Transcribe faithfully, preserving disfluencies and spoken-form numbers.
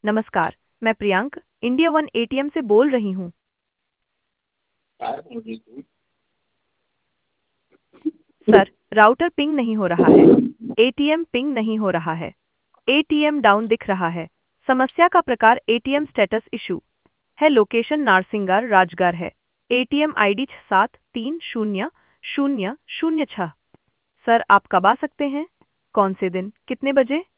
नमस्कार, मैं Priyank India one ATM से बोल रही हूँ। सर, राउटर पिंग नहीं हो रहा है। एटीएम पिंग नहीं हो रहा है। एटीएम डाउन दिख रहा है। समस्या का प्रकार एटीएम स्टेटस इशू है। लोकेशन नारसिंगार राजगार है। एटीएम आईडी सात तीन शून्य शून्य शून्य छह। सर, आप कब आ सकते हैं? कौन से दिन? कितने बजे?